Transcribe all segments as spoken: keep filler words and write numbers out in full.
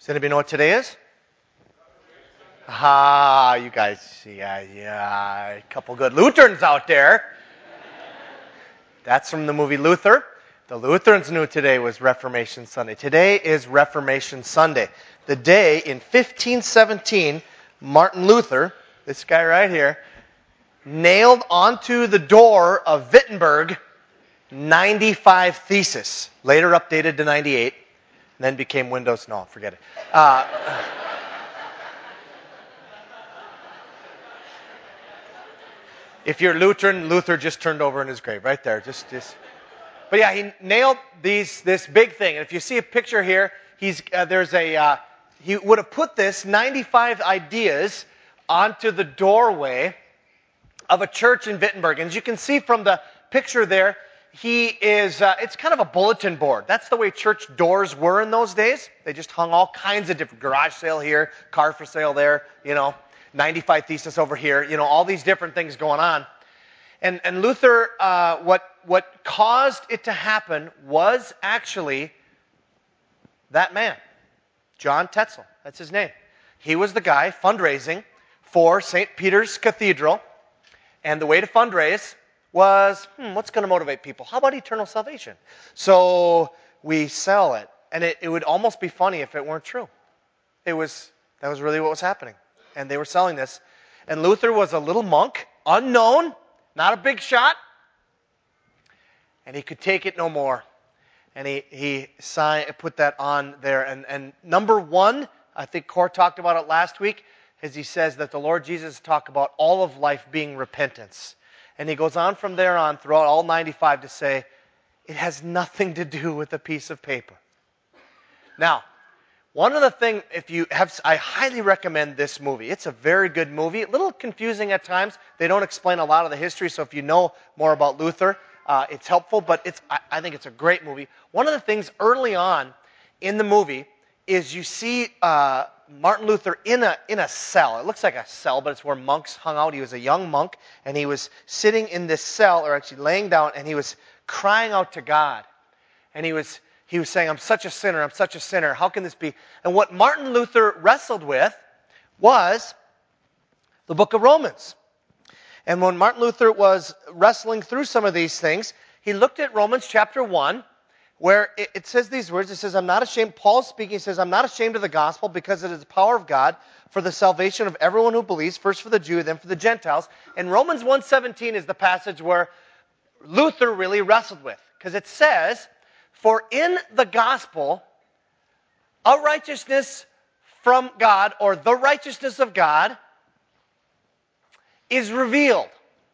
Does anybody know what today is? Ah, you guys, yeah, yeah, a couple good Lutherans out there. That's from the movie Luther. The Lutherans knew today was Reformation Sunday. Today is Reformation Sunday. The day in fifteen seventeen, Martin Luther, this guy right here, nailed onto the door of Wittenberg ninety-five Theses, later updated to ninety-eight, and then became Windows. No, forget it. Uh, if you're Lutheran, Luther just turned over in his grave, right there. Just, just. But yeah, he nailed these this big thing. And if you see a picture here, he's uh, there's a uh, he would have put this ninety-five ideas onto the doorway of a church in Wittenberg. And as you can see from the picture there, he is, uh, it's kind of a bulletin board. That's the way church doors were in those days. They just hung all kinds of different, garage sale here, car for sale there, you know, ninety-five Thesis over here, you know, all these different things going on. And, and Luther, uh, what, what caused it to happen was actually that man, John Tetzel. That's his name. He was the guy fundraising for Saint Peter's Cathedral. And the way to fundraise was, hmm, what's going to motivate people? How about eternal salvation? So we sell it. And it, it would almost be funny if it weren't true. It was, that was really what was happening. And they were selling this. And Luther was a little monk, unknown, not a big shot. And he could take it no more. And he, he signed, put that on there. And, and number one, I think Cor talked about it last week, as he says that the Lord Jesus talked about all of life being repentance. And he goes on from there on throughout all ninety-five to say, it has nothing to do with a piece of paper. Now, one of the things, if you have, I highly recommend this movie. It's a very good movie. A little confusing at times. They don't explain a lot of the history, so if you know more about Luther, uh, it's helpful, but it's, I, I think it's a great movie. One of the things early on in the movie is you see uh, Martin Luther in a in a cell. It looks like a cell, but it's where monks hung out. He was a young monk, and he was sitting in this cell, or actually laying down, and he was crying out to God. And he was he was saying, I'm such a sinner, I'm such a sinner. How can this be? And what Martin Luther wrestled with was the book of Romans. And when Martin Luther was wrestling through some of these things, he looked at Romans chapter one, where it, it says these words. It says, I'm not ashamed. Paul's speaking. He says, I'm not ashamed of the gospel because it is the power of God for the salvation of everyone who believes, first for the Jew, then for the Gentiles. And Romans one seventeen is the passage where Luther really wrestled with. Because it says, for in the gospel, a righteousness from God, or the righteousness of God, is revealed.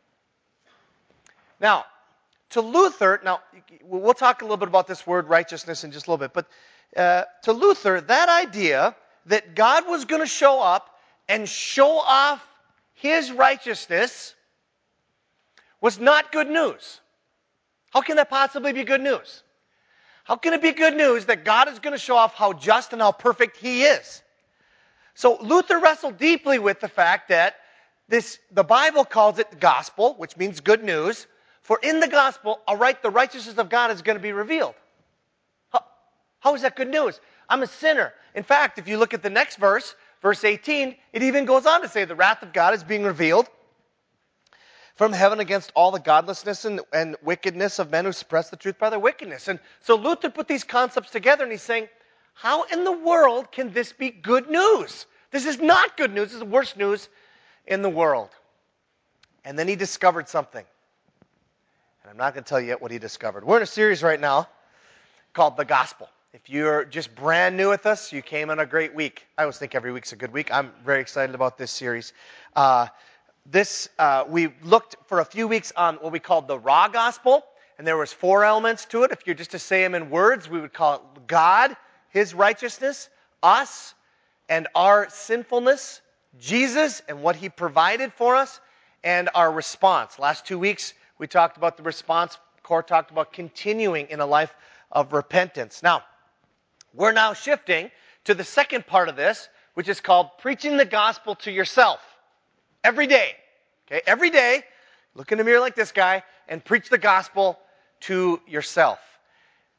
Now, to Luther, now, we'll talk a little bit about this word righteousness in just a little bit, but uh, to Luther, that idea that God was going to show up and show off his righteousness was not good news. How can that possibly be good news? How can it be good news that God is going to show off how just and how perfect he is? So Luther wrestled deeply with the fact that this, the Bible calls it the gospel, which means good news. For in the gospel, all right, the righteousness of God is going to be revealed. How, how is that good news? I'm a sinner. In fact, if you look at the next verse, verse eighteen, it even goes on to say the wrath of God is being revealed from heaven against all the godlessness and, and wickedness of men who suppress the truth by their wickedness. And so Luther put these concepts together and he's saying, how in the world can this be good news? This is not good news. This is the worst news in the world. And then he discovered something. And I'm not going to tell you yet what he discovered. We're in a series right now called The Gospel. If you're just brand new with us, you came on a great week. I always think every week's a good week. I'm very excited about this series. Uh, this uh, we looked for a few weeks on what we called the raw gospel, and there was four elements to it. If you're just to say them in words, we would call it God, his righteousness, us, and our sinfulness, Jesus and what he provided for us, and our response. Last two weeks, we talked about the response. Cor talked about continuing in a life of repentance. Now, we're now shifting to the second part of this, which is called preaching the gospel to yourself. Every day. Okay, every day, look in the mirror like this guy and preach the gospel to yourself.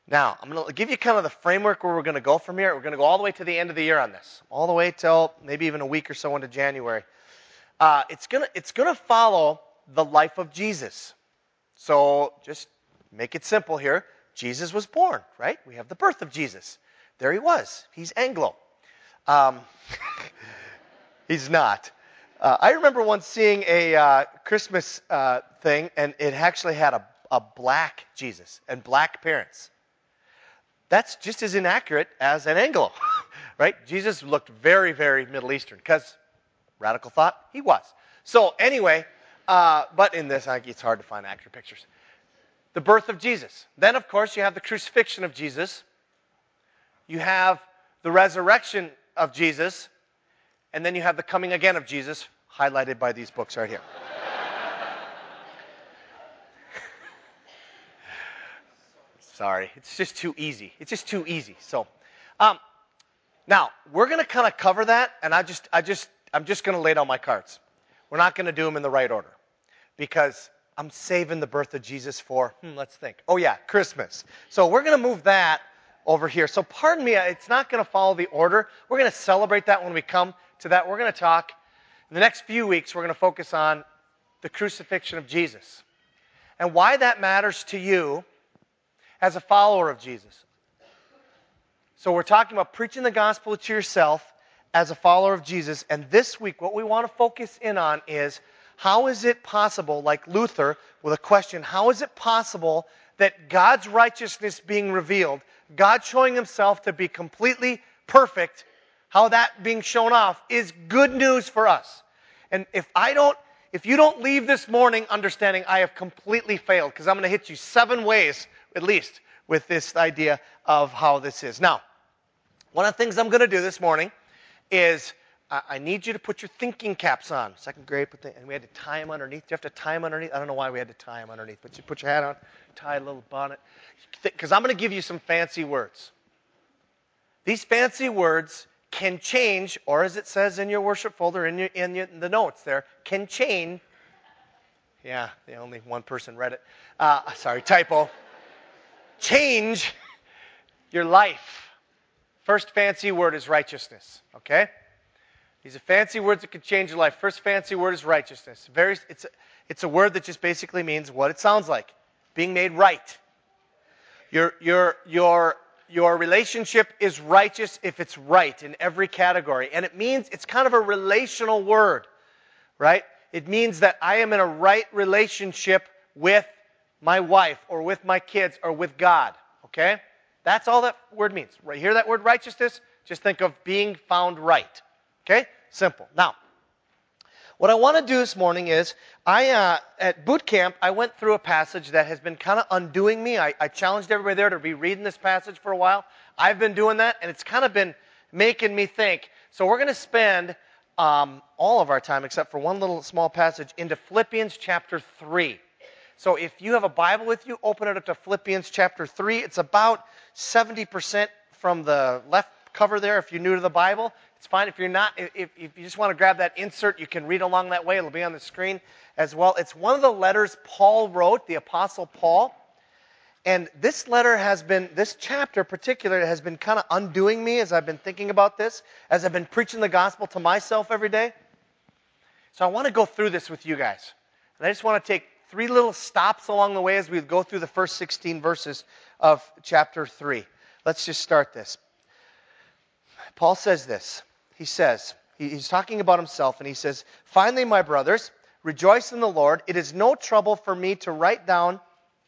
Now, I'm going to give you kind of the framework where we're going to go from here. We're going to go all the way to the end of the year on this, all the way till maybe even a week or so into January. Uh, it's going to it's going to follow the life of Jesus. So just make it simple here. Jesus was born, right? We have the birth of Jesus. There he was. He's Anglo. Um, he's not. Uh, I remember once seeing a uh, Christmas uh, thing, and it actually had a, a black Jesus and black parents. That's just as inaccurate as an Anglo, right? Jesus looked very, very Middle Eastern, because radical thought, he was. So anyway, uh, but in this, I, it's hard to find accurate pictures. The birth of Jesus. Then, of course, you have the crucifixion of Jesus. You have the resurrection of Jesus. And then you have the coming again of Jesus, highlighted by these books right here. Sorry, it's just too easy. It's just too easy. So, um, now we're going to kind of cover that, and I just, I just, I'm just going to lay down my cards. We're not going to do them in the right order, because I'm saving the birth of Jesus for, hmm, let's think. Oh yeah, Christmas. So we're going to move that over here. So pardon me, it's not going to follow the order. We're going to celebrate that when we come to that. We're going to talk. In the next few weeks, we're going to focus on the crucifixion of Jesus and why that matters to you as a follower of Jesus. So we're talking about preaching the gospel to yourself as a follower of Jesus. And this week, what we want to focus in on is, how is it possible, like Luther with a question, how is it possible that God's righteousness being revealed, God showing himself to be completely perfect, how that being shown off is good news for us? And if I don't, if you don't leave this morning understanding I have completely failed, because I'm going to hit you seven ways at least with this idea of how this is. Now, one of the things I'm going to do this morning is uh, I need you to put your thinking caps on. Second grade, put the, and we had to tie them underneath. Do you have to tie them underneath? I don't know why we had to tie them underneath, but you put your hat on, tie a little bonnet. Because I'm going to give you some fancy words. These fancy words can change, or as it says in your worship folder, in, your, in, your, in the notes there, can change. Yeah, the only one person read it. Uh, sorry, typo. Change your life. First fancy word is righteousness, okay? These are fancy words that can change your life. First fancy word is righteousness. Very, it's, a, it's a word that just basically means what it sounds like, being made right. Your, your, your, your relationship is righteous if it's right in every category. And it means, it's kind of a relational word, right? It means that I am in a right relationship with my wife or with my kids or with God, okay? That's all that word means. Right, hear that word righteousness? Just think of being found right, okay? Simple. Now, what I want to do this morning is, I uh, at boot camp, I went through a passage that has been kind of undoing me. I, I challenged everybody there to be reading this passage for a while. I've been doing that, and it's kind of been making me think. So we're going to spend um, all of our time, except for one little small passage, into Philippians chapter three. So if you have a Bible with you, open it up to Philippians chapter three. It's about seventy percent from the left cover there. If you're new to the Bible, it's fine. If you're not, if, if you just want to grab that insert, you can read along that way. It'll be on the screen as well. It's one of the letters Paul wrote, the Apostle Paul. And this letter has been, this chapter in particular, has been kind of undoing me as I've been thinking about this, as I've been preaching the gospel to myself every day. So I want to go through this with you guys. And I just want to take three little stops along the way as we go through the first sixteen verses of chapter three. Let's just start this. Paul says this. He says, he's talking about himself, and he says, "Finally, my brothers, rejoice in the Lord. It is no trouble for me to write down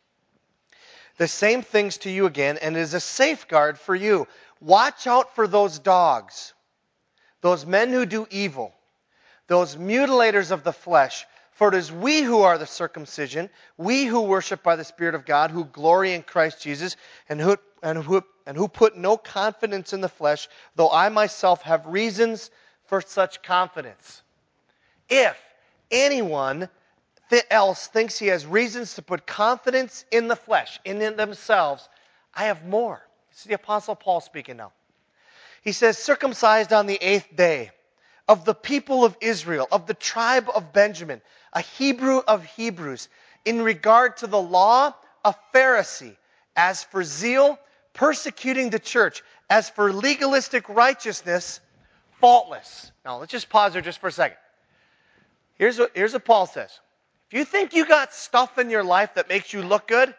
the same things to you again, and it is a safeguard for you. Watch out for those dogs, those men who do evil, those mutilators of the flesh. For it is we who are the circumcision, we who worship by the Spirit of God, who glory in Christ Jesus, and who, and who, and who put no confidence in the flesh, though I myself have reasons for such confidence." If anyone th- else thinks he has reasons to put confidence in the flesh, in themselves, I have more. This is the Apostle Paul speaking now. He says, "Circumcised on the eighth day, of the people of Israel, of the tribe of Benjamin, a Hebrew of Hebrews, in regard to the law, a Pharisee, As for zeal, persecuting the church. As for legalistic righteousness, faultless. Now, let's just pause there just for a second. Here's what, here's what Paul says. If you think you got stuff in your life that makes you look good,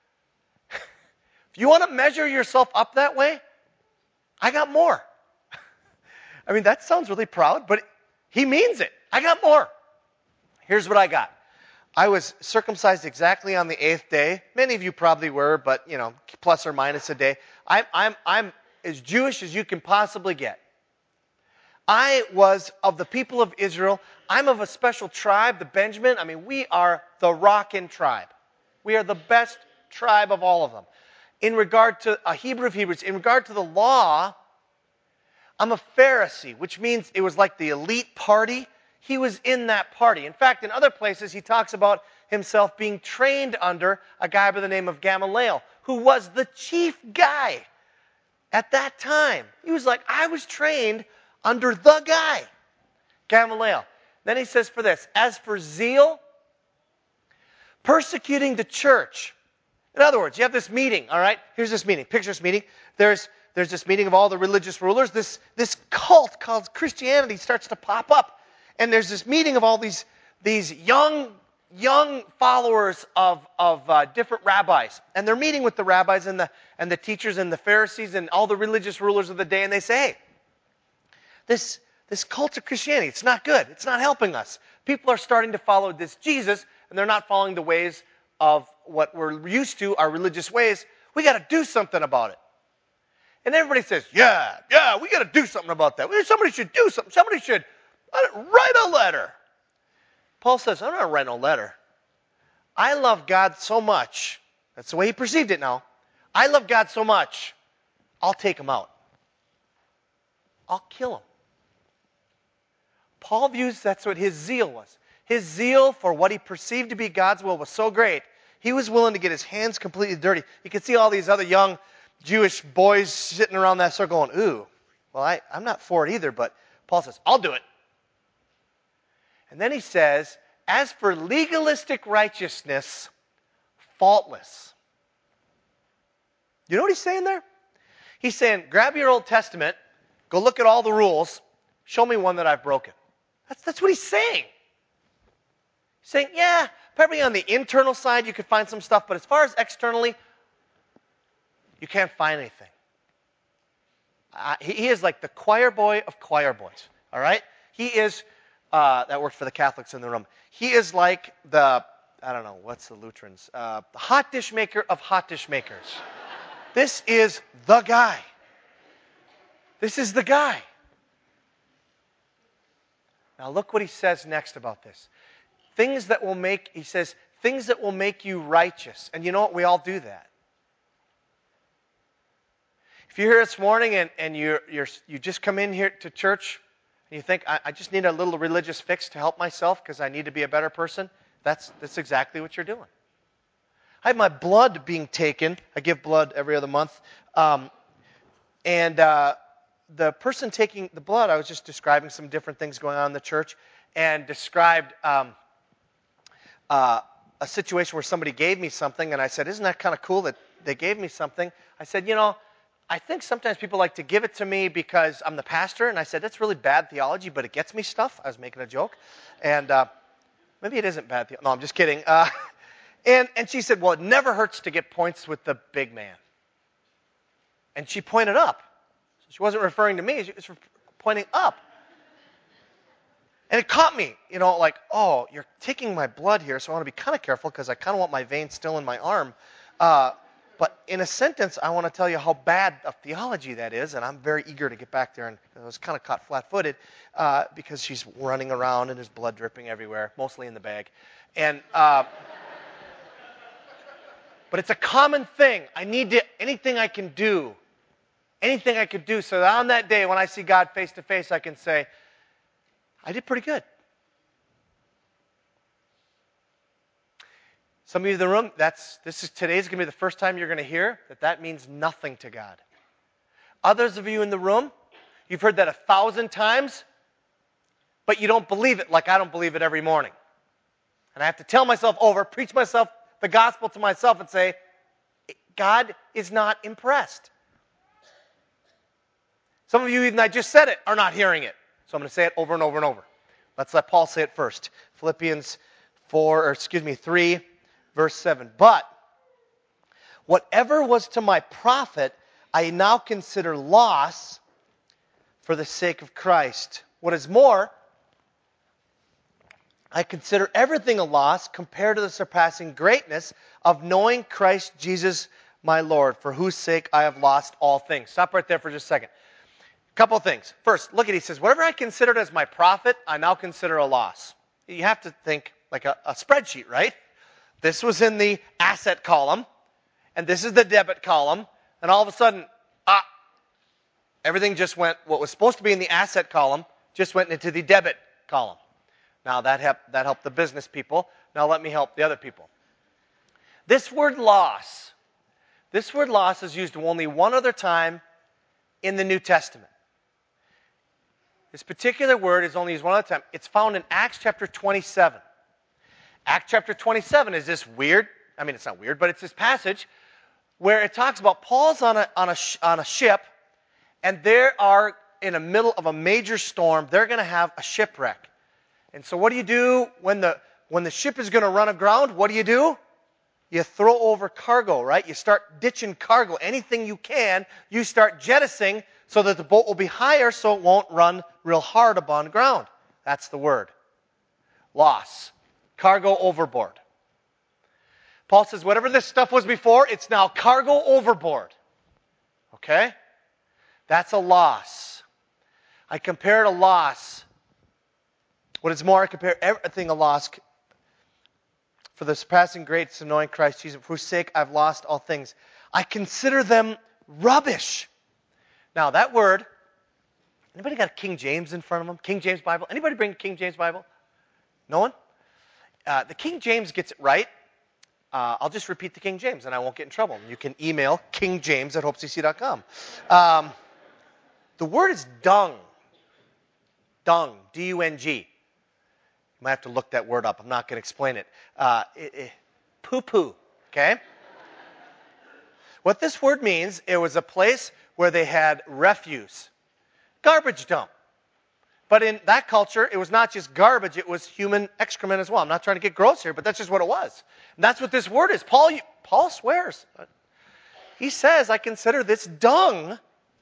if you want to measure yourself up that way, I got more. I mean, that sounds really proud, but he means it. I got more. Here's what I got. I was circumcised exactly on the eighth day. Many of you probably were, but, you know, plus or minus a day. I'm, I'm, I'm as Jewish as you can possibly get. I was of the people of Israel. I'm of a special tribe, the Benjamin. I mean, we are the rockin' tribe. We are the best tribe of all of them. In regard to a Hebrew of Hebrews, in regard to the law, I'm a Pharisee, which means it was like the elite party. He was in that party. In fact, in other places, he talks about himself being trained under a guy by the name of Gamaliel, who was the chief guy at that time. He was like, I was trained under the guy, Gamaliel. Then he says for this, as for zeal, persecuting the church. In other words, you have this meeting, all right? Here's this meeting. Picture this meeting. There's, there's this meeting of all the religious rulers. This, this cult called Christianity starts to pop up. And there's this meeting of all these, these young, young followers of, of uh, different rabbis. And they're meeting with the rabbis and the, and the teachers and the Pharisees and all the religious rulers of the day. And they say, hey, this, this cult of Christianity, it's not good. It's not helping us. People are starting to follow this Jesus, and they're not following the ways of what we're used to, our religious ways. We got to do something about it. And everybody says, yeah, yeah, we got to do something about that. Somebody should do something. Somebody should write a letter. Paul says, I'm not writing a letter. I love God so much. That's the way he perceived it now. I love God so much, I'll take him out. I'll kill him. Paul views that's what his zeal was. His zeal for what he perceived to be God's will was so great, he was willing to get his hands completely dirty. You could see all these other young Jewish boys sitting around that circle going, ooh, well, I, I'm not for it either, but Paul says, I'll do it. And then he says, as for legalistic righteousness, faultless. You know what he's saying there? He's saying, grab your Old Testament, go look at all the rules, show me one that I've broken. That's, that's what he's saying. He's saying, yeah, probably on the internal side you could find some stuff, but as far as externally, you can't find anything. Uh, he, he is like the choir boy of choir boys, all right? He is, uh, that worked for the Catholics in the room. He is like the, I don't know, what's the Lutherans? Uh, the hot dish maker of hot dish makers. This is the guy. This is the guy. Now look what he says next about this. Things that will make, he says, things that will make you righteous. And you know what? We all do that. If you're here this morning and, and you're, you're, you just come in here to church and you think, I, I just need a little religious fix to help myself because I need to be a better person, that's, that's exactly what you're doing. I have my blood being taken. I give blood every other month. Um, and uh, the person taking the blood, I was just describing some different things going on in the church and described um, uh, a situation where somebody gave me something and I said, isn't that kind of cool that they gave me something? I said, you know, I think sometimes people like to give it to me because I'm the pastor. And I said, that's really bad theology, but it gets me stuff. I was making a joke. And uh, maybe it isn't bad theology. No, I'm just kidding. Uh, and, and she said, well, it never hurts to get points with the big man. And she pointed up. So she wasn't referring to me. She was pointing up. And it caught me, you know, like, oh, you're taking my blood here, so I want to be kind of careful because I kind of want my vein still in my arm. Uh, but in a sentence, I want to tell you how bad of theology that is, and I'm very eager to get back there. And I was kind of caught flat-footed uh, because she's running around and there's blood dripping everywhere, mostly in the bag. And uh, but it's a common thing. I need to, anything I can do, anything I could do so that on that day when I see God face to face, I can say, I did pretty good. Some of you in the room, that's this is today's going to be the first time you're going to hear that that means nothing to God. Others of you in the room, you've heard that a thousand times, but you don't believe it like I don't believe it every morning. And I have to tell myself over, preach myself the gospel to myself and say, God is not impressed. Some of you, even I just said it, are not hearing it. So I'm going to say it over and over and over. Let's let Paul say it first. Philippians four, or excuse me, three, verse seven. But whatever was to my profit, I now consider loss for the sake of Christ. What is more, I consider everything a loss compared to the surpassing greatness of knowing Christ Jesus my Lord, for whose sake I have lost all things. Stop right there for just a second. Couple of things. First, look at it. He says, whatever I considered as my profit, I now consider a loss. You have to think like a, a spreadsheet, right? This was in the asset column, and this is the debit column, and all of a sudden, ah, everything just went, what was supposed to be in the asset column, just went into the debit column. Now, that helped, that helped the business people. Now, let me help the other people. This word loss, this word loss is used only one other time in the New Testament. This particular word is only used one other time. It's found in Acts chapter twenty-seven. Acts chapter twenty-seven is this weird, I mean, it's not weird, but it's this passage where it talks about Paul's on a, on a, on a ship, and they are in the middle of a major storm. They're going to have a shipwreck. And so what do you do when the, when the ship is going to run aground? What do you do? You throw over cargo, right? You start ditching cargo. Anything you can, you start jettisoning so that the boat will be higher so it won't run real hard upon ground. That's the word. Loss. Cargo overboard. Paul says, whatever this stuff was before, it's now cargo overboard. Okay? That's a loss. I compare it a loss. What is more, I compare everything a loss for the surpassing greatness of knowing Christ Jesus, for whose sake I've lost all things. I consider them rubbish. Now, that word, anybody got a King James in front of them? King James Bible? Anybody bring a King James Bible? No one? Uh, the King James gets it right. Uh, I'll just repeat the King James, and I won't get in trouble. You can email kingjames at hope c c dot com. Um, the word is dung. Dung. D U N G. You might have to look that word up. I'm not going to explain it. Uh, it, it poo-poo, okay? What this word means, it was a place where they had refuse. Garbage dump. But in that culture, it was not just garbage, it was human excrement as well. I'm not trying to get gross here, but that's just what it was. And that's what this word is. Paul, Paul swears. He says, I consider this dung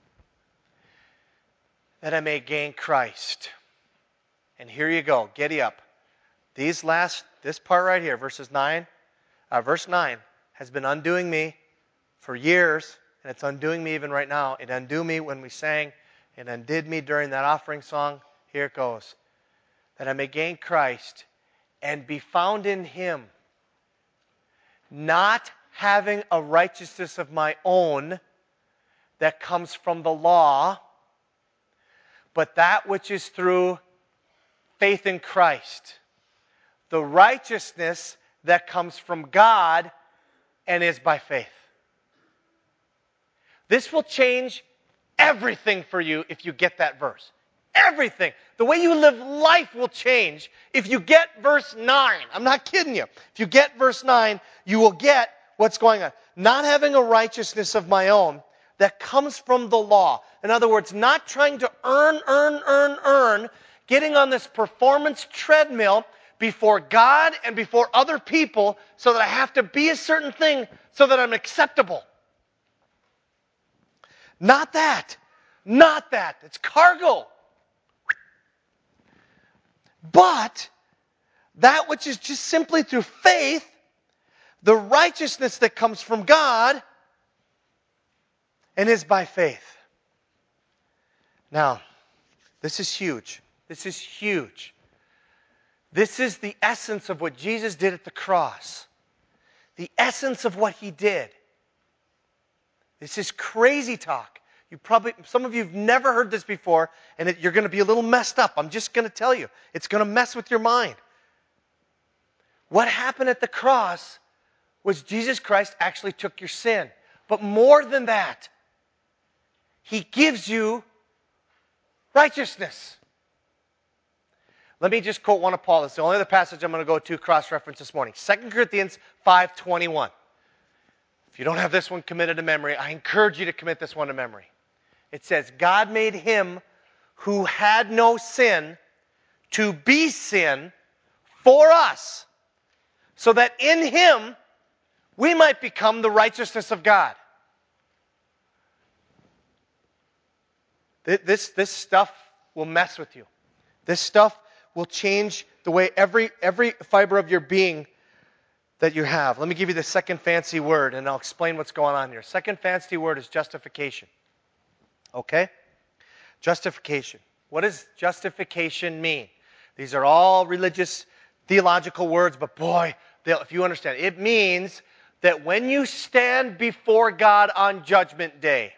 that I may gain Christ. And here you go. Giddy up. These last, this part right here, verses nine, uh, verse nine, has been undoing me for years, and it's undoing me even right now. It undid me when we sang. It undid me during that offering song. Here it goes. That I may gain Christ and be found in Him, not having a righteousness of my own that comes from the law, but that which is through faith in Christ. The righteousness that comes from God and is by faith. This will change everything for you if you get that verse. Everything. The way you live life will change if you get verse nine. I'm not kidding you. If you get verse nine, you will get what's going on. Not having a righteousness of my own that comes from the law. In other words, not trying to earn, earn, earn, earn, getting on this performance treadmill before God and before other people so that I have to be a certain thing so that I'm acceptable. Not that. Not that. It's cargo. But that which is just simply through faith, the righteousness that comes from God and is by faith. Now, this is huge. This is huge. This is the essence of what Jesus did at the cross. The essence of what He did. This is crazy talk. You probably, some of you have never heard this before, and it, you're going to be a little messed up. I'm just going to tell you. It's going to mess with your mind. What happened at the cross was Jesus Christ actually took your sin. But more than that, He gives you righteousness. Let me just quote one of Paul. It's the only other passage I'm going to go to cross-reference this morning. Second Corinthians five twenty-one. If you don't have this one committed to memory, I encourage you to commit this one to memory. It says, God made him who had no sin to be sin for us, so that in him we might become the righteousness of God. This, this stuff will mess with you. This stuff will change the way every, every fiber of your being that you have. Let me give you the second fancy word, and I'll explain what's going on here. Second fancy word is justification. Okay? Justification. What does justification mean? These are all religious, theological words, but boy, if you understand, it means that when you stand before God on Judgment Day,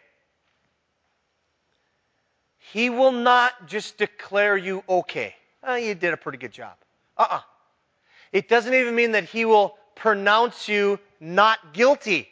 He will not just declare you okay. Oh, you did a pretty good job. Uh-uh. It doesn't even mean that He will pronounce you not guilty.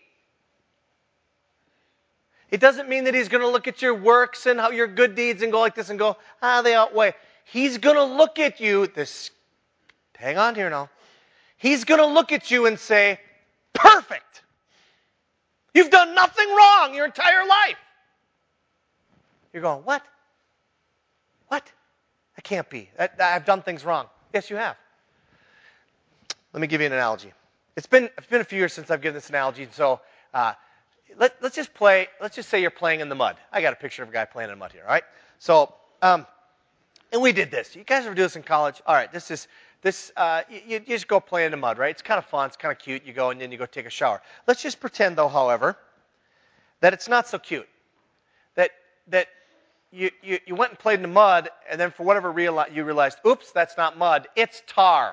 It doesn't mean that He's going to look at your works and how your good deeds and go like this and go, ah, they outweigh. He's going to look at you, this, hang on here now. He's going to look at you and say, perfect. You've done nothing wrong your entire life. You're going, what? What? That can't be. I've done things wrong. Yes, you have. Let me give you an analogy. It's been, it's been a few years since I've given this analogy, so uh, let, let's just play, let's just say you're playing in the mud. I got a picture of a guy playing in the mud here, all right? So, um, and we did this. You guys ever do this in college? All right, this is, this, uh, you, you just go play in the mud, right? It's kind of fun, it's kind of cute. You go and then you go take a shower. Let's just pretend, though, however, that it's not so cute. That, that you, you, you went and played in the mud, and then for whatever real, you realized, oops, that's not mud, it's tar.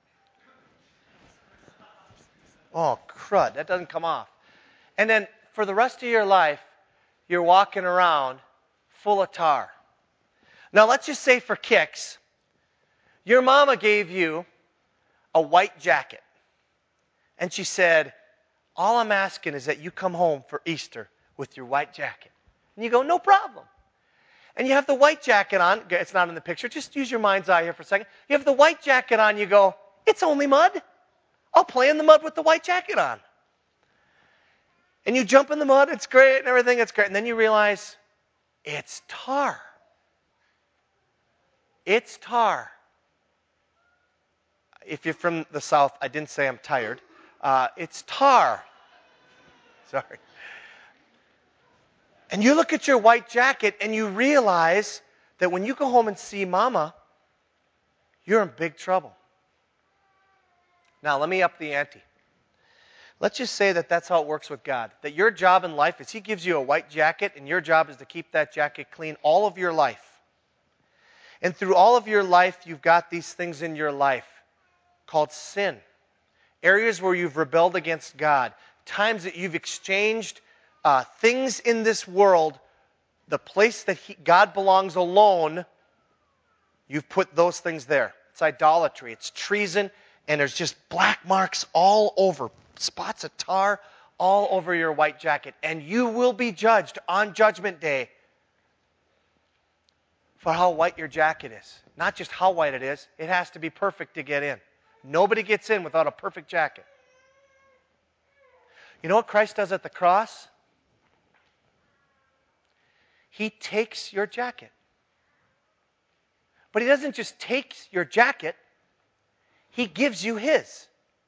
Oh, crud, that doesn't come off. And then for the rest of your life, you're walking around full of tar. Now, let's just say for kicks, your mama gave you a white jacket. And she said, all I'm asking is that you come home for Easter with your white jacket. And you go, no problem. And you have the white jacket on. It's not in the picture. Just use your mind's eye here for a second. You have the white jacket on. You go, it's only mud. I'll play in the mud with the white jacket on. And you jump in the mud. It's great and everything. It's great. And then you realize it's tar. It's tar. If you're from the South, I didn't say I'm tired. Uh, it's tar. Sorry. And you look at your white jacket and you realize that when you go home and see Mama, you're in big trouble. Now, let me up the ante. Let's just say that that's how it works with God. That your job in life is He gives you a white jacket, and your job is to keep that jacket clean all of your life. And through all of your life, you've got these things in your life called sin. Areas where you've rebelled against God. Times that you've exchanged uh, things in this world, the place that he, God belongs alone, you've put those things there. It's idolatry. It's treason. And there's just black marks all over, spots of tar all over your white jacket. And you will be judged on Judgment Day for how white your jacket is. Not just how white it is, it has to be perfect to get in. Nobody gets in without a perfect jacket. You know what Christ does at the cross? He takes your jacket. But He doesn't just take your jacket, He gives you His.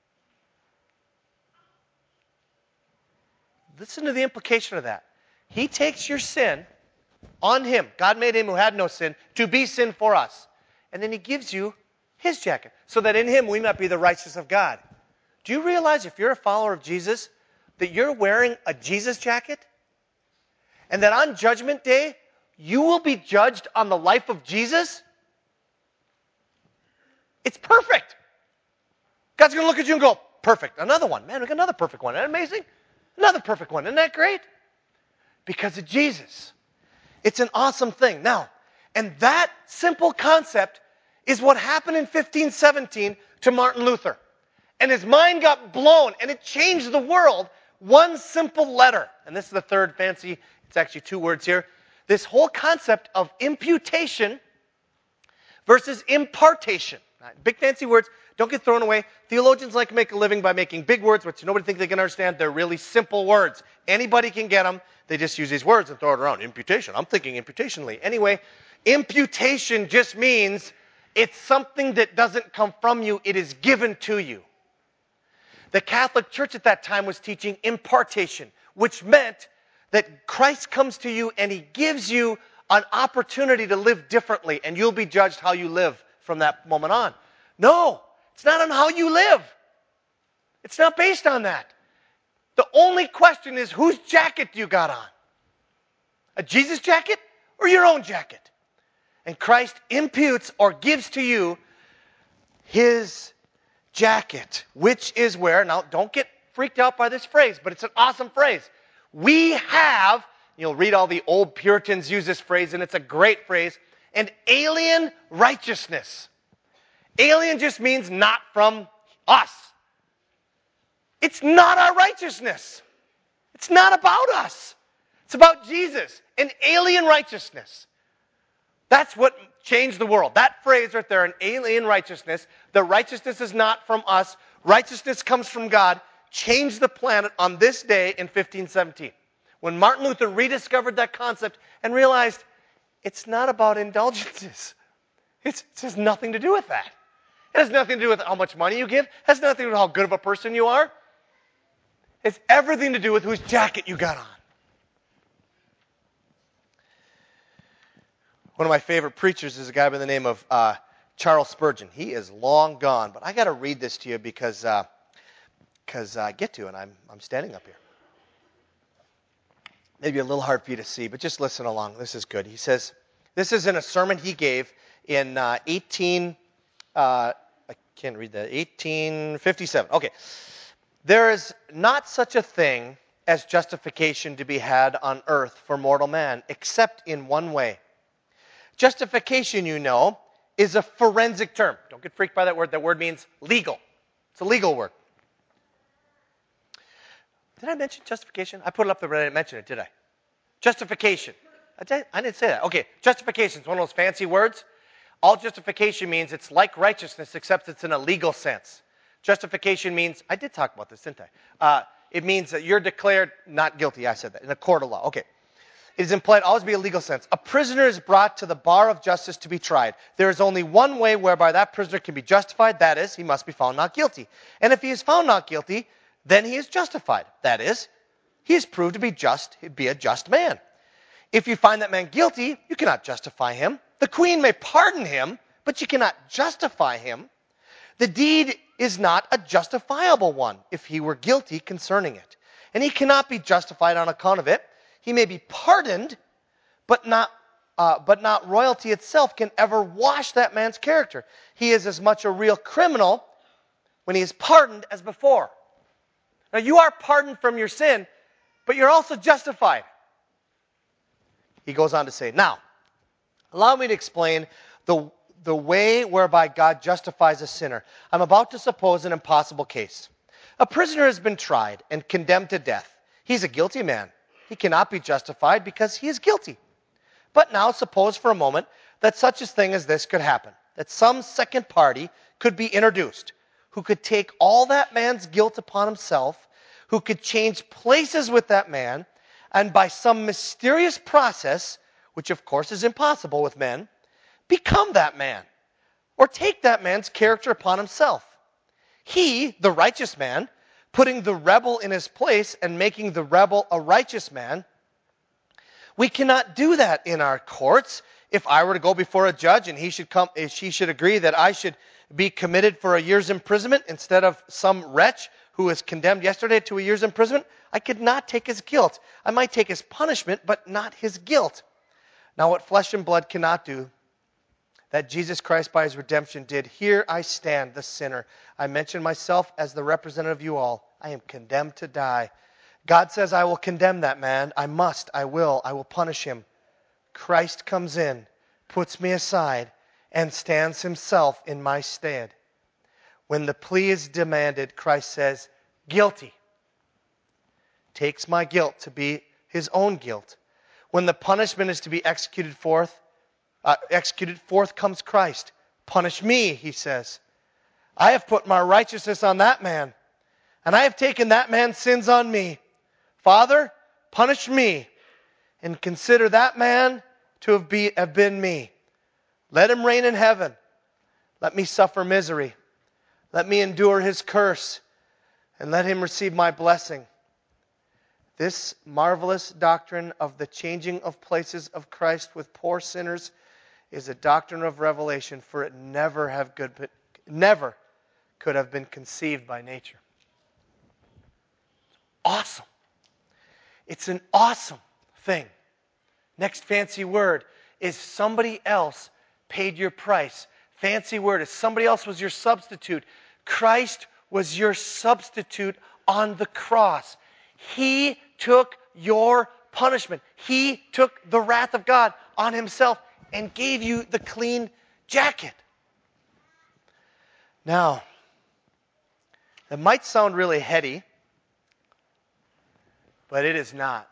Listen to the implication of that. He takes your sin on Him. God made Him who had no sin to be sin for us. And then He gives you His jacket so that in Him we might be the righteousness of God. Do you realize if you're a follower of Jesus that you're wearing a Jesus jacket? And that on Judgment Day you will be judged on the life of Jesus? It's perfect. God's going to look at you and go, perfect. Another one. Man, we got another perfect one. Isn't that amazing? Another perfect one. Isn't that great? Because of Jesus. It's an awesome thing. Now, and that simple concept is what happened in fifteen seventeen to Martin Luther. And his mind got blown, and it changed the world. One simple letter. And this is the third fancy, it's actually two words here. This whole concept of imputation versus impartation. Big fancy words don't get thrown away. Theologians like to make a living by making big words, which nobody thinks they can understand. They're really simple words. Anybody can get them. They just use these words and throw it around. Imputation. I'm thinking imputationally. Anyway, imputation just means it's something that doesn't come from you. It is given to you. The Catholic Church at that time was teaching impartation, which meant that Christ comes to you and he gives you an opportunity to live differently, and you'll be judged how you live from that moment on. No, it's not on how you live. It's not based on that. The only question is, whose jacket do you got on? A Jesus jacket or your own jacket? And Christ imputes or gives to you his jacket, which is where, now don't get freaked out by this phrase, but it's an awesome phrase. We have, you'll read all the old Puritans use this phrase, and it's a great phrase, an alien righteousness. Alien just means not from us. It's not our righteousness. It's not about us. It's about Jesus, an alien righteousness. That's what changed the world. That phrase right there, an alien righteousness. The righteousness is not from us. Righteousness comes from God. Changed the planet on this day in fifteen seventeen. When Martin Luther rediscovered that concept and realized it's not about indulgences. It's, it has nothing to do with that. It has nothing to do with how much money you give. It has nothing to do with how good of a person you are. It's everything to do with whose jacket you got on. One of my favorite preachers is a guy by the name of uh, Charles Spurgeon. He is long gone, but I got to read this to you because uh, because I get to, and I'm I'm standing up here. Maybe a little hard for you to see, but just listen along. This is good. He says, this is in a sermon he gave in uh, eighteen. Uh, I can't read that. eighteen fifty-seven. Okay. There is not such a thing as justification to be had on earth for mortal man, except in one way. Justification, you know, is a forensic term. Don't get freaked by that word. That word means legal. It's a legal word. Did I mention justification? I put it up there, but I didn't mention it, did I? Justification. I, did, I didn't say that. Okay, justification is one of those fancy words. All justification means it's like righteousness, except it's in a legal sense. Justification means, I did talk about this, didn't I? Uh, it means that you're declared not guilty. I said that, in a court of law. Okay. It is implied always be a legal sense. A prisoner is brought to the bar of justice to be tried. There is only one way whereby that prisoner can be justified. That is, he must be found not guilty. And if he is found not guilty, then he is justified. That is, he is proved to be just, be a just man. If you find that man guilty, you cannot justify him. The queen may pardon him, but you cannot justify him. The deed is not a justifiable one if he were guilty concerning it. And he cannot be justified on account of it. He may be pardoned, but not, uh, but not royalty itself can ever wash that man's character. He is as much a real criminal when he is pardoned as before. Now, you are pardoned from your sin, but you're also justified. He goes on to say, now, allow me to explain the, the way whereby God justifies a sinner. I'm about to suppose an impossible case. A prisoner has been tried and condemned to death. He's a guilty man. He cannot be justified because he is guilty. But now suppose for a moment that such a thing as this could happen, that some second party could be introduced who could take all that man's guilt upon himself, who could change places with that man, and by some mysterious process, which of course is impossible with men, become that man, or take that man's character upon himself. He, the righteous man, putting the rebel in his place and making the rebel a righteous man. We cannot do that in our courts. If I were to go before a judge and he should come, if he should agree that I should be committed for a year's imprisonment instead of some wretch who was condemned yesterday to a year's imprisonment, I could not take his guilt. I might take his punishment, but not his guilt. Now what flesh and blood cannot do, that Jesus Christ by his redemption did. Here I stand, the sinner. I mention myself as the representative of you all. I am condemned to die. God says, I will condemn that man. I must, I will, I will punish him. Christ comes in, puts me aside, and stands himself in my stead. When the plea is demanded, Christ says, guilty. Takes my guilt to be his own guilt. When the punishment is to be executed forth, Uh, executed, forth comes Christ, punish me, he says. I have put my righteousness on that man, and I have taken that man's sins on me. Father, punish me, and consider that man to have, be, have been me. Let him reign in heaven. Let me suffer misery. Let me endure his curse, and let him receive my blessing. This marvelous doctrine of the changing of places of Christ with poor sinners is a doctrine of revelation, for it never have good, never could have been conceived by nature. Awesome. It's an awesome thing. Next fancy word is somebody else paid your price. Fancy word is somebody else was your substitute. Christ was your substitute on the cross. He took your punishment. He took the wrath of God on himself and gave you the clean jacket. Now, it might sound really heady, but it is not.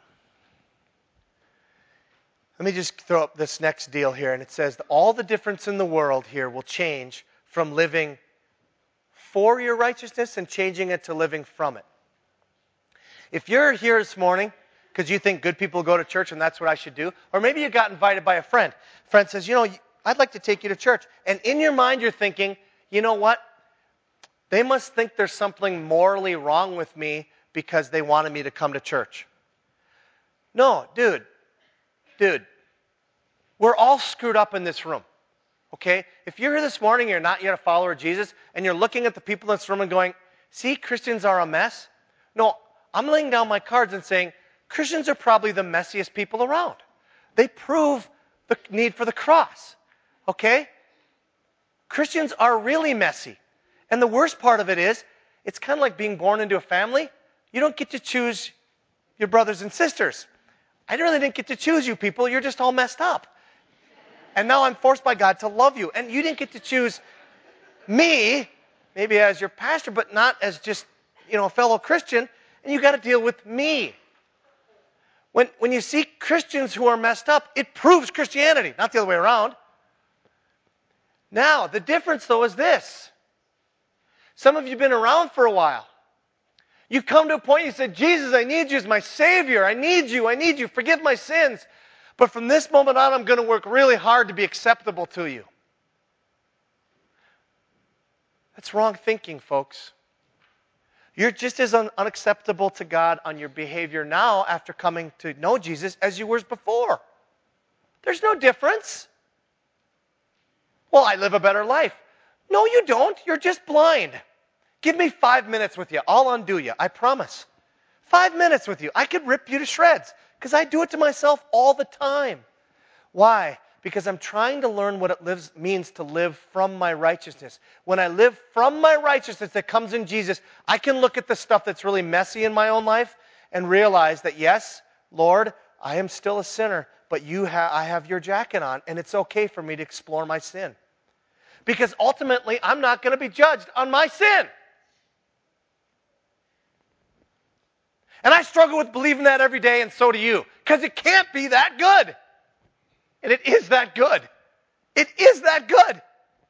Let me just throw up this next deal here, and it says that all the difference in the world here will change from living for your righteousness and changing it to living from it. If you're here this morning because you think good people go to church and that's what I should do, or maybe you got invited by a friend. Friend says, you know, I'd like to take you to church. And in your mind you're thinking, you know what? They must think there's something morally wrong with me because they wanted me to come to church. No, dude, dude, we're all screwed up in this room, okay? If you're here this morning, you're not yet a follower of Jesus, and you're looking at the people in this room and going, see, Christians are a mess. No, I'm laying down my cards and saying, Christians are probably the messiest people around. They prove the need for the cross, okay? Christians are really messy. And the worst part of it is, it's kind of like being born into a family. You don't get to choose your brothers and sisters. I really didn't get to choose you people. You're just all messed up. And now I'm forced by God to love you. And you didn't get to choose me, maybe as your pastor, but not as just, you know, a fellow Christian. And you got to deal with me. When, when you see Christians who are messed up, it proves Christianity, not the other way around. Now, the difference, though, is this. Some of you have been around for a while. You've come to a point, you said, Jesus, I need you as my Savior. I need you. I need you. Forgive my sins. But from this moment on, I'm going to work really hard to be acceptable to you. That's wrong thinking, folks. You're just as un- unacceptable to God on your behavior now after coming to know Jesus as you were before. There's no difference. Well, I live a better life. No, you don't. You're just blind. Give me five minutes with you. I'll undo you. I promise. Five minutes with you. I could rip you to shreds because I do it to myself all the time. Why? Because I'm trying to learn what it lives, means to live from my righteousness. When I live from my righteousness that comes in Jesus, I can look at the stuff that's really messy in my own life and realize that, yes, Lord, I am still a sinner, but you ha- I have your jacket on, and it's okay for me to explore my sin. Because ultimately, I'm not going to be judged on my sin. And I struggle with believing that every day, and so do you. Because it can't be that good. And it is that good. It is that good.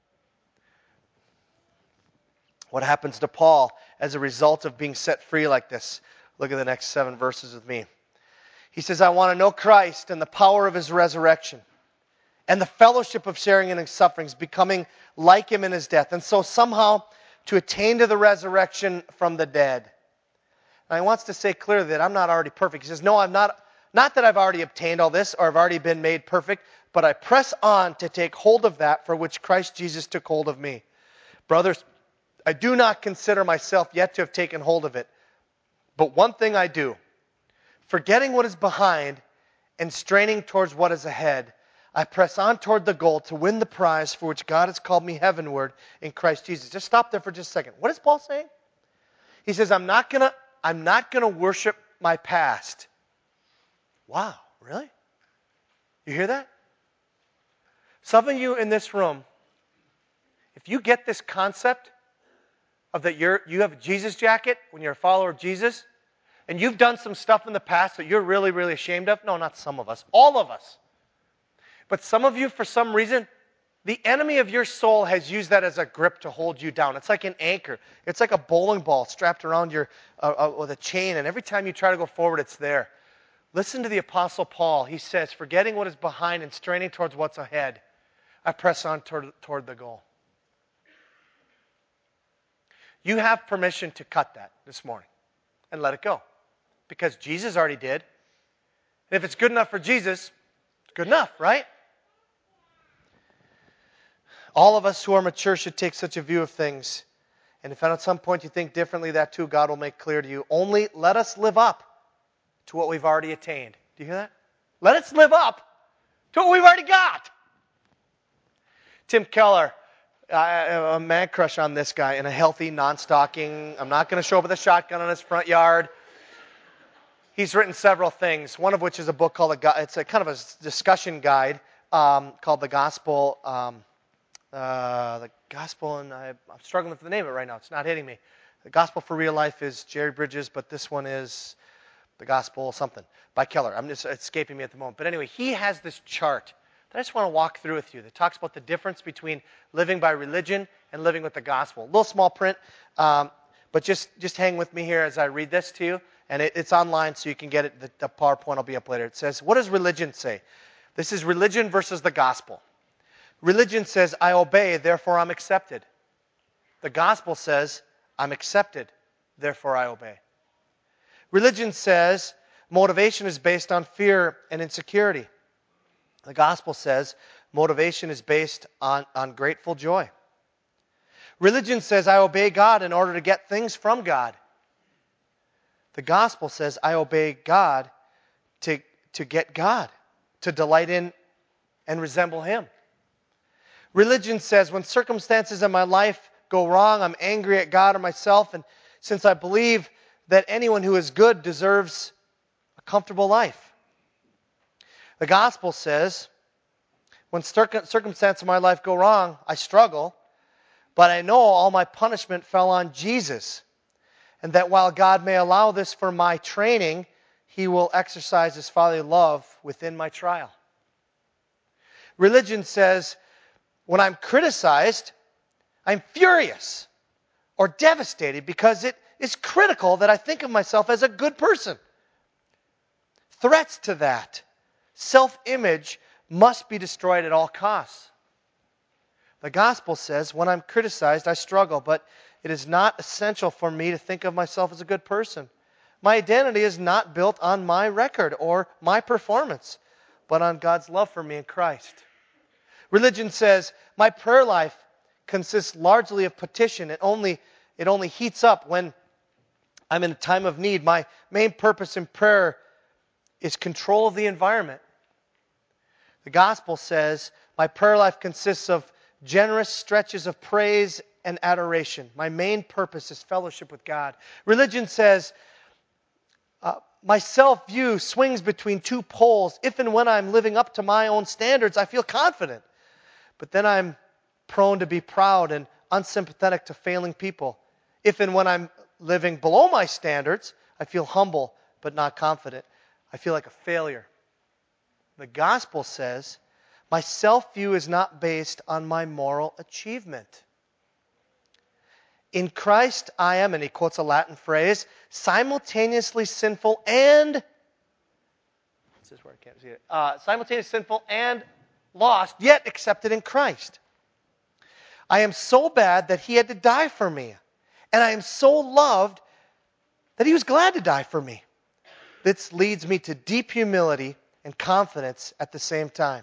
What happens to Paul as a result of being set free like this? Look at the next seven verses with me. He says, I want to know Christ and the power of his resurrection and the fellowship of sharing in his sufferings, becoming like him in his death, and so somehow to attain to the resurrection from the dead. Now, he wants to say clearly that I'm not already perfect. He says, no, I'm not, not that I've already obtained all this or I've already been made perfect, but I press on to take hold of that for which Christ Jesus took hold of me. Brothers, I do not consider myself yet to have taken hold of it, but one thing I do, forgetting what is behind and straining towards what is ahead, I press on toward the goal to win the prize for which God has called me heavenward in Christ Jesus. Just stop there for just a second. What is Paul saying? He says, I'm not going to I'm not going to worship my past. Wow, really? You hear that? Some of you in this room, if you get this concept of that you're, you have a Jesus jacket when you're a follower of Jesus, and you've done some stuff in the past that you're really, really ashamed of, no, not some of us, all of us. But some of you, for some reason, The enemy of your soul has used that as a grip to hold you down. It's like an anchor. It's like a bowling ball strapped around your uh, uh, with a chain, and every time you try to go forward, it's there. Listen to the Apostle Paul. He says, forgetting what is behind and straining towards what's ahead, I press on toward, toward the goal. You have permission to cut that this morning and let it go, because Jesus already did. And if it's good enough for Jesus, it's good enough, right? All of us who are mature should take such a view of things. And if at some point you think differently, that too God will make clear to you. Only let us live up to what we've already attained. Do you hear that? Let us live up to what we've already got. Tim Keller, I have a man crush on this guy in a healthy, non-stalking. I'm not going to show up with a shotgun on his front yard. He's written several things, one of which is a book called, a, it's a kind of a discussion guide um, called The Gospel. Um, Uh, the Gospel, and I, I'm struggling with the name of it right now. It's not hitting me. The Gospel for Real Life is Jerry Bridges, but this one is The Gospel something by Keller. I'm just it's escaping me at the moment. But anyway, he has this chart that I just want to walk through with you that talks about the difference between living by religion and living with the gospel. A little small print, um, but just, just hang with me here as I read this to you. And it, it's online, so you can get it. The, the PowerPoint will be up later. It says, what does religion say? This is religion versus the gospel. Religion says, I obey, therefore I'm accepted. The gospel says, I'm accepted, therefore I obey. Religion says, motivation is based on fear and insecurity. The gospel says, motivation is based on, on grateful joy. Religion says, I obey God in order to get things from God. The gospel says, I obey God to, to get God, to delight in and resemble Him. Religion says when circumstances in my life go wrong, I'm angry at God or myself, and since I believe that anyone who is good deserves a comfortable life. The gospel says when circumstances in my life go wrong, I struggle, but I know all my punishment fell on Jesus, and that while God may allow this for my training, He will exercise His fatherly love within my trial. Religion says when I'm criticized, I'm furious or devastated because it is critical that I think of myself as a good person. Threats to that self-image must be destroyed at all costs. The gospel says when I'm criticized, I struggle, but it is not essential for me to think of myself as a good person. My identity is not built on my record or my performance, but on God's love for me in Christ. Religion says my prayer life consists largely of petition. It only, it only heats up when I'm in a time of need. My main purpose in prayer is control of the environment. The gospel says my prayer life consists of generous stretches of praise and adoration. My main purpose is fellowship with God. Religion says uh, my self-view swings between two poles. If and when I'm living up to my own standards, I feel confident. But then I'm prone to be proud and unsympathetic to failing people. If and when I'm living below my standards, I feel humble but not confident. I feel like a failure. The gospel says my self-view is not based on my moral achievement. In Christ I am, and he quotes a Latin phrase, simultaneously sinful and, this is where I can't see it, uh, simultaneously sinful and lost, yet accepted in Christ. I am so bad that He had to die for me. And I am so loved that He was glad to die for me. This leads me to deep humility and confidence at the same time.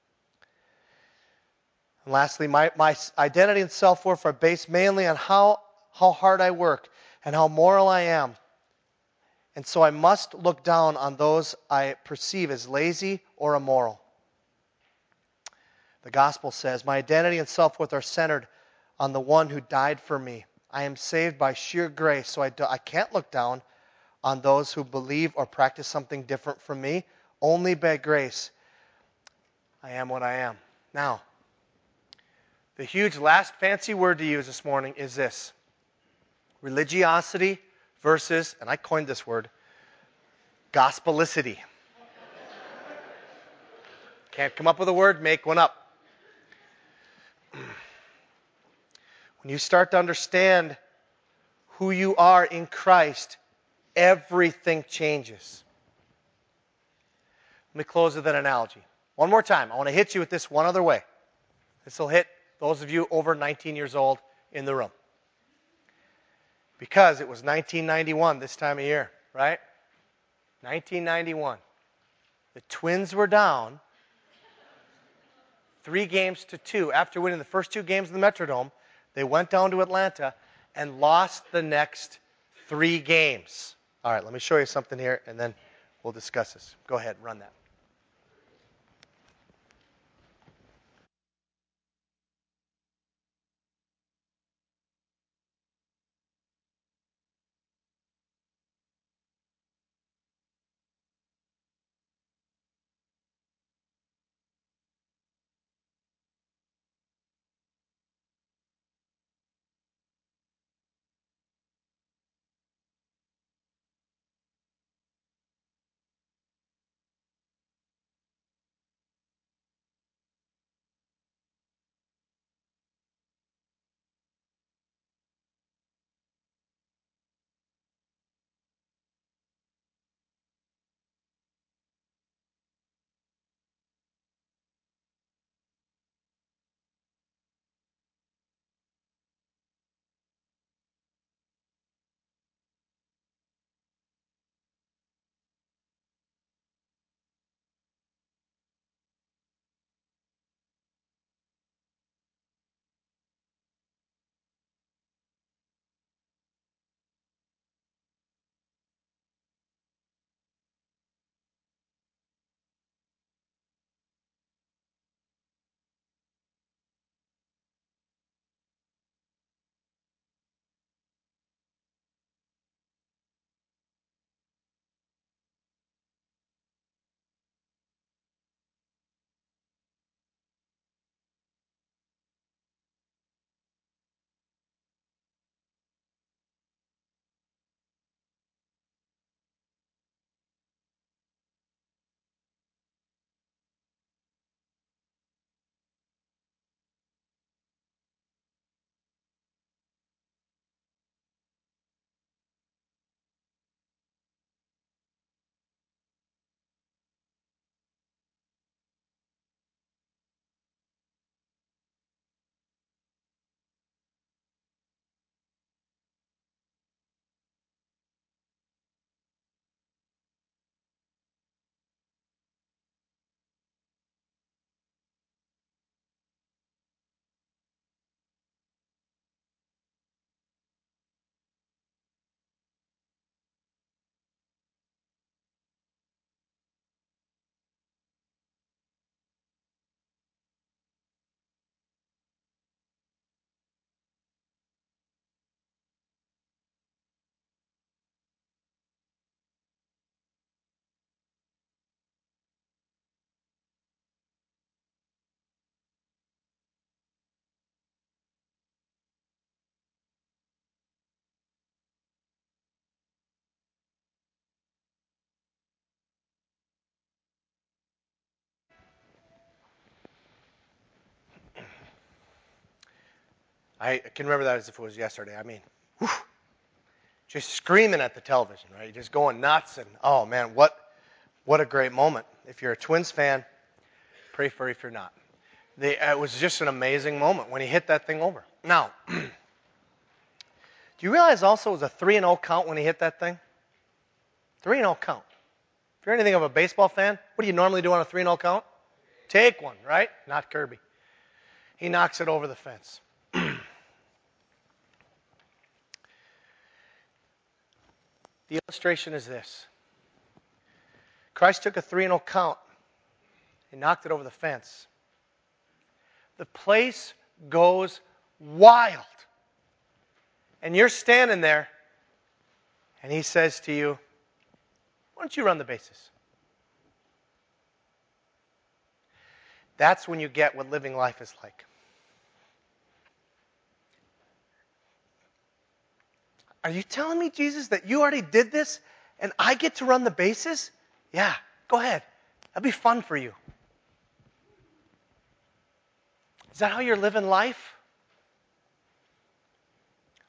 And lastly, my, my identity and self-worth are based mainly on how, how hard I work and how moral I am. And so I must look down on those I perceive as lazy or immoral. The gospel says, my identity and self-worth are centered on the one who died for me. I am saved by sheer grace, so I, do, I can't look down on those who believe or practice something different from me. Only by grace, I am what I am. Now, the huge last fancy word to use this morning is this. Religiosity versus, and I coined this word, gospelicity. Can't come up with a word, make one up. When you start to understand who you are in Christ, everything changes. Let me close with an analogy. One more time. I want to hit you with this one other way. This will hit those of you over nineteen years old in the room. Because it was nineteen ninety-one this time of year, right? nineteen ninety-one. The Twins were down three games to two. After winning the first two games in the Metrodome, they went down to Atlanta and lost the next three games. All right, let me show you something here, and then we'll discuss this. Go ahead, run that. I can remember that as if it was yesterday. I mean, whew, just screaming at the television, right? Just going nuts. And, oh, man, what what a great moment. If you're a Twins fan, pray for it if you're not. They, it was just an amazing moment when he hit that thing over. Now, do you realize also it was a three and oh count when he hit that thing? three and oh count. If you're anything of a baseball fan, what do you normally do on a three and oh count? Take one, right? Not Kirby. He knocks it over the fence. The illustration is this. Christ took a three and oh count and knocked it over the fence. The place goes wild. And you're standing there, and he says to you, why don't you run the bases? That's when you get what living life is like. Are you telling me, Jesus, that you already did this and I get to run the bases? Yeah, go ahead. That'd be fun for you. Is that how you're living life?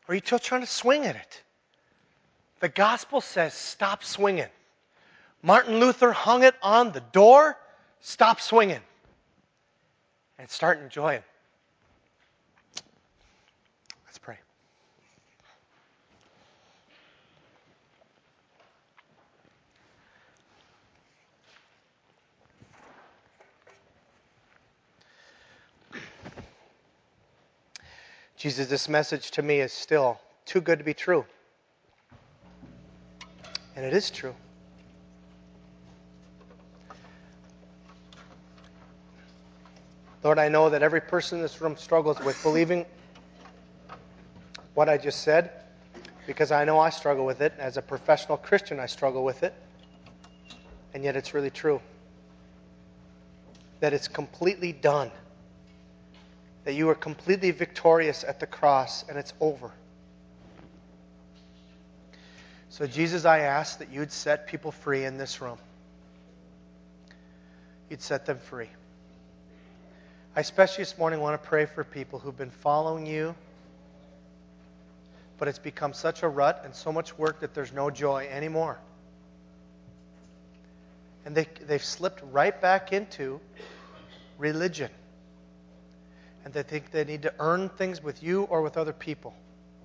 Or are you still trying to swing at it? The gospel says stop swinging. Martin Luther hung it on the door. Stop swinging. And start enjoying. Let's pray. Jesus, this message to me is still too good to be true. And it is true. Lord, I know that every person in this room struggles with believing what I just said, because I know I struggle with it. As a professional Christian, I struggle with it. And yet it's really true. That it's completely done. That you are completely victorious at the cross, and it's over. So Jesus, I ask that you'd set people free in this room. You'd set them free. I especially this morning want to pray for people who've been following you, but it's become such a rut and so much work that there's no joy anymore. And they, they've slipped right back into religion. And they think they need to earn things with you or with other people.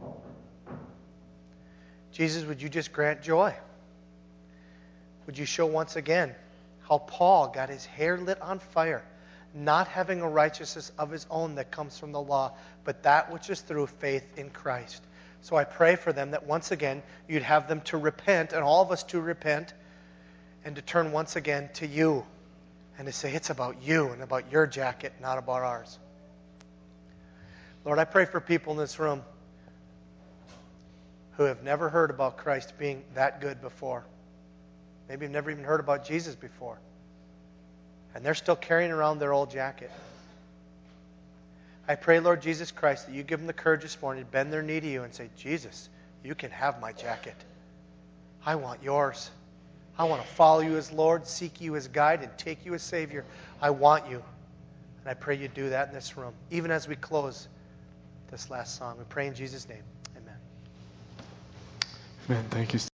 Jesus, would you just grant joy? Would you show once again how Paul got his hair lit on fire, not having a righteousness of his own that comes from the law, but that which is through faith in Christ. So I pray for them that once again you'd have them to repent, and all of us to repent, and to turn once again to you, and to say it's about you and about your jacket, not about ours. Lord, I pray for people in this room who have never heard about Christ being that good before. Maybe have never even heard about Jesus before. And they're still carrying around their old jacket. I pray, Lord Jesus Christ, that you give them the courage this morning to bend their knee to you and say, Jesus, you can have my jacket. I want yours. I want to follow you as Lord, seek you as guide, and take you as Savior. I want you. And I pray you do that in this room, even as we close this last song. We pray in Jesus' name. Amen. Amen. Thank you.